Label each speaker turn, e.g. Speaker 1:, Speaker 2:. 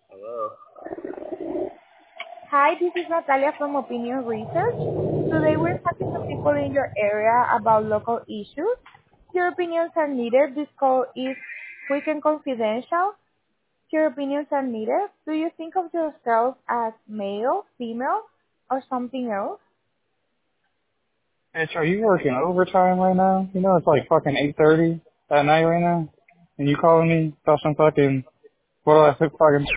Speaker 1: Hello.
Speaker 2: Hi, this is Natalia from Opinion Research. Today we're talking to people in your area about local issues. Your opinions are needed. This call is quick and confidential. Your opinions are needed. Do you think of yourself as male, female, or something else?
Speaker 1: Bitch, are you working overtime right now? You know it's like fucking 8:30 at night right now, and you calling me about some fucking what do I fucking